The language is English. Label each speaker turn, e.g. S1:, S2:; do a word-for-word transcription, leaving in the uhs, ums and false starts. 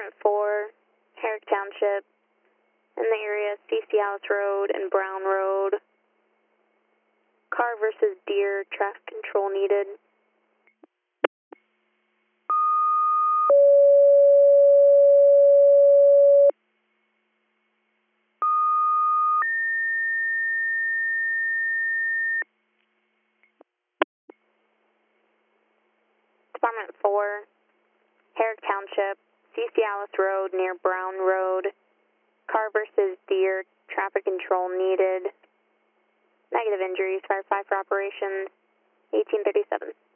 S1: Department four, Herrick Township, in the area C C Alice Road and Brown Road. Car versus deer, traffic control needed. Department four, Herrick Township, C C Alice Road near Brown Road. Car versus deer, traffic control needed. Negative injuries, fire five for operations, eighteen thirty-seven.